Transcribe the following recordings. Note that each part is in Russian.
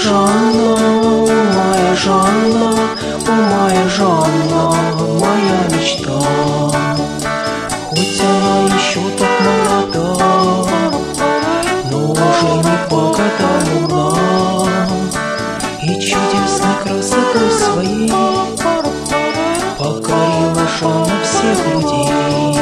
Жанна, моя Жанна, о моя Жанна, моя мечта. Хоть она еще так молода, но уже не по годам умна, и чудесной красотой своей покорила Жанна всех людей.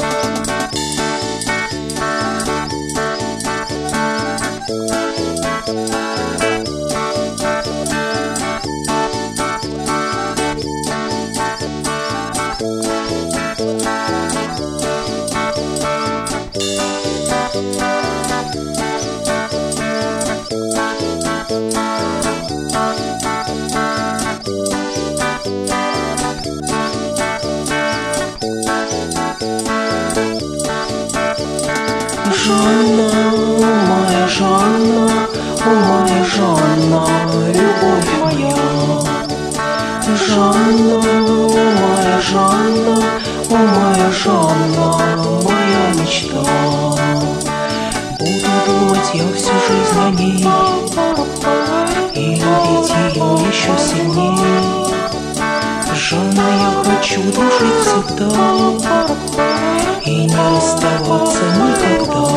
Жанна, моя Жанна, о моя Жанна, любовь моя. Жанна, моя Жанна, о моя Жанна, моя мечта. Буду думать я всю жизнь о ней и любить ее еще сильней. Жанна, я хочу дружить всегда и не расставаться никогда.